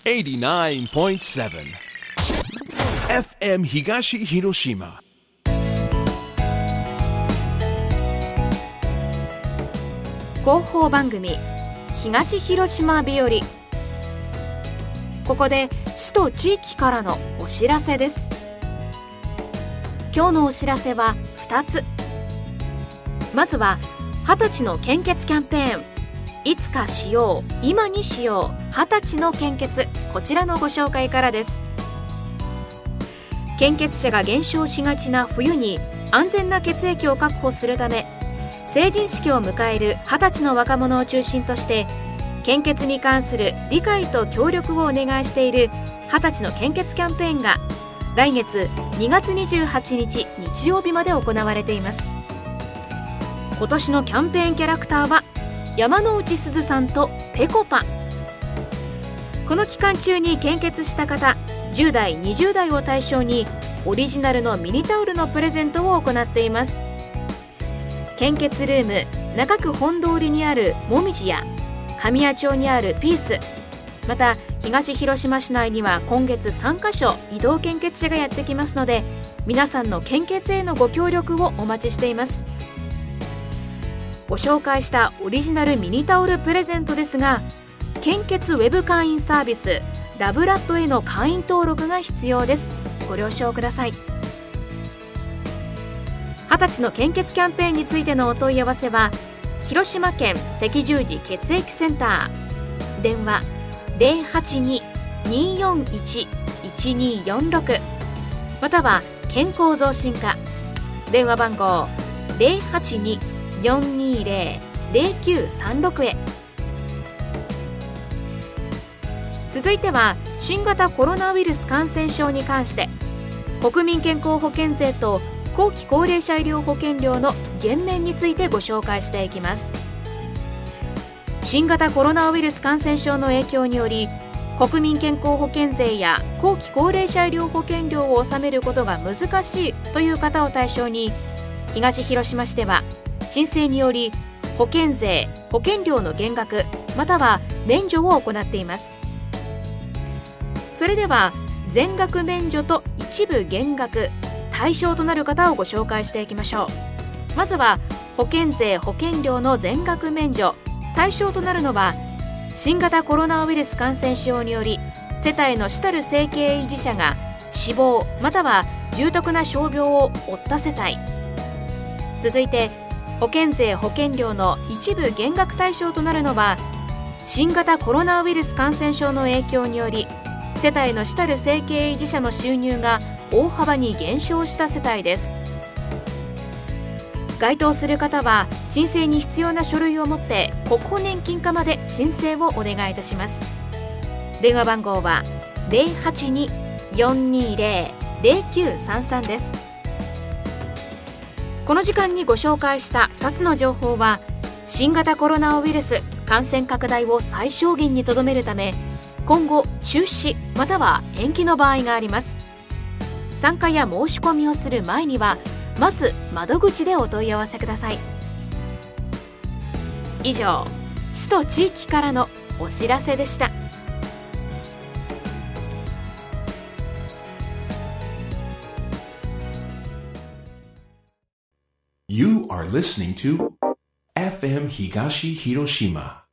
89.7 FM 東広島。 広報番組東広島日和。ここで市と地域からのお知らせです。今日のお知らせは2つ。まずは20歳の献血キャンペーン、いつかしよう今にしよう20歳の献血、こちらのご紹介からです。献血者が減少しがちな冬に安全な血液を確保するため、成人式を迎える20歳の若者を中心として献血に関する理解と協力をお願いしている20歳の献血キャンペーンが来月2月28日日曜日まで行われています。今年のキャンペーンキャラクターは山之内すずさんとぺこぱ。この期間中に献血した方10代20代を対象にオリジナルのミニタオルのプレゼントを行っています。献血ルーム中区本通りにあるもみじや神谷町にあるピース、また東広島市内には今月3カ所移動献血車がやってきますので、皆さんの献血へのご協力をお待ちしています。ご紹介したオリジナルミニタオルプレゼントですが、献血ウェブ会員サービスラブラッドへの会員登録が必要です。ご了承ください。20歳の献血キャンペーンについてのお問い合わせは広島県赤十字血液センター、電話 082-241-1246 または健康増進課、電話番号 082-420-0936 へ。続いては新型コロナウイルス感染症に関して国民健康保険税と後期高齢者医療保険料の減免についてご紹介していきます。新型コロナウイルス感染症の影響により国民健康保険税や後期高齢者医療保険料を納めることが難しいという方を対象に、東広島市では申請により保険税・保険料の減額または免除を行っています。それでは全額免除と一部減額対象となる方をご紹介していきましょう。まずは保険税・保険料の全額免除、対象となるのは新型コロナウイルス感染症により世帯の主たる生計維持者が死亡または重篤な傷病を負った世帯。続いて保険税・保険料の一部減額対象となるのは新型コロナウイルス感染症の影響により世帯の主たる生計維持者の収入が大幅に減少した世帯です。該当する方は申請に必要な書類を持って国保年金課まで申請をお願いいたします。電話番号は 082-420-0933 です。この時間にご紹介した2つの情報は新型コロナウイルス感染拡大を最小限にとどめるため今後中止または延期の場合があります。参加や申し込みをする前にはまず窓口でお問い合わせください。以上、市と地域からのお知らせでした。 You are listening to FM 東広島